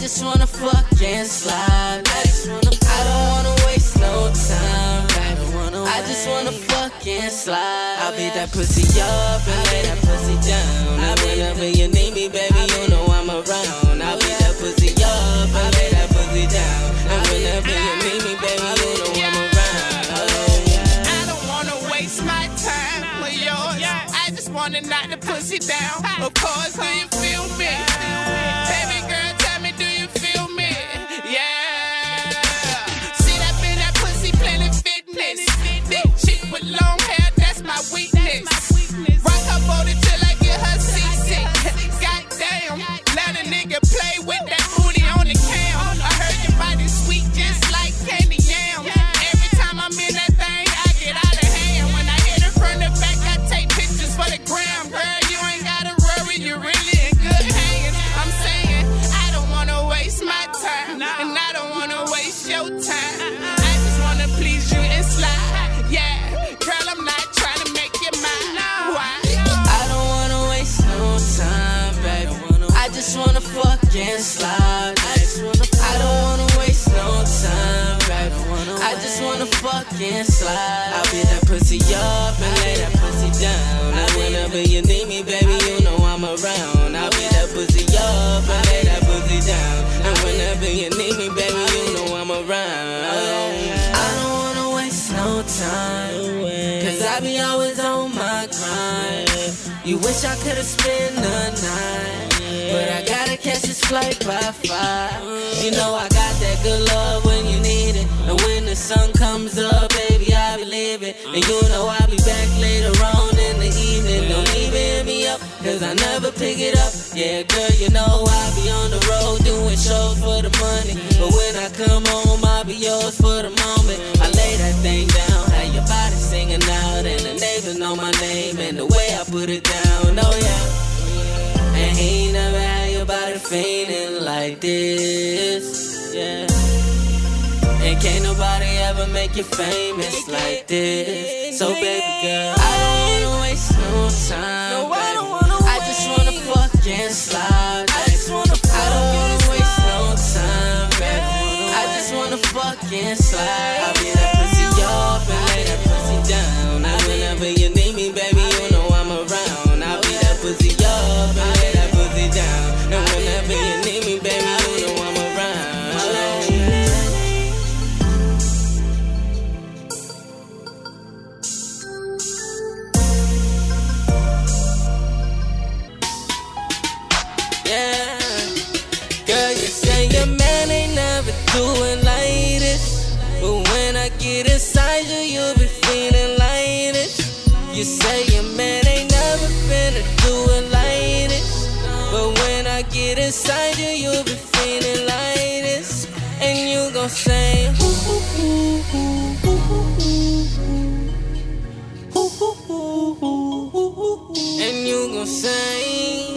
just wanna fuck and slide. I don't wanna waste no time, baby. I just wanna fuck and slide. I'll beat that pussy up and lay that pussy down. And whenever you need me, baby, you know I'm around. I'll beat that pussy up and lay that pussy down. And whenever you need me, baby, you know I'm around. I don't wanna waste my time with yours. I just wanna knock the pussy down. Of course, do you feel me? Baby girl, tell me, do you feel me? Yeah. Sit up in that pussy, Planet Fitness. Thick chick with long hair, that's my weakness. Rock her booty till I get her seasick. Goddamn, let a nigga play with that booty on the cam. I heard your body sweet just like candy yam. Every time I'm in that thing, I get out of hand. When I hit it from the back, I take pictures for the gram. Girl, you ain't gotta worry, you're really in good hands. I'm saying, I don't wanna waste my time, and I don't wanna waste your time. I just wanna please you and slide. Yeah, girl, I'm not trying to make you mine. Why? I don't wanna waste no time, baby. I just wanna fuck and slide. I don't wanna waste no time, baby. I just wanna fuck and slide. I'll beat that pussy up and lay that pussy down. And whenever you need me, baby, you know I'm around. I'll beat that pussy up and lay that pussy down. And whenever you need me, baby, you know I'm around. I don't wanna waste no time, cause I be always on my grind. You wish I could've spent the night, but I gotta catch this flight by 5. You know I got that good love when you need it, and when the sun comes up, baby, I believe it. And you know I'll be back later on in the evening. Don't even hit me up, cause I never pick it up. Yeah, girl, you know I'll be on the road doing shows for the money, but when I come home, I'll be yours for the moment. I lay that thing down, have your body singing out, and the neighbors know my name and the way I put it down. Oh yeah, and he ain't never had your body feeling like this. Yeah, and can't nobody ever make you famous like this. So baby girl, I don't wanna waste no time, baby. I just wanna fuck and slide. I don't wanna waste no time, baby. I just wanna fuck and slide. I'll be that pussy up and lay that pussy down. And whenever you need me, baby, you know I'm around. I'll be that pussy up and lay that pussy down. And whenever you need me, baby, you know I'm around. Yeah, girl, you say your man ain't never doing like this, but when I get inside you, you'll be feeling like this. You say your man ain't never finna do it like this, but when I get inside you, you'll be feeling like this. And you gon' say, ooh, ooh, ooh, ooh, ooh, ooh, ooh, ooh, ooh, ooh, ooh. And you gon' say,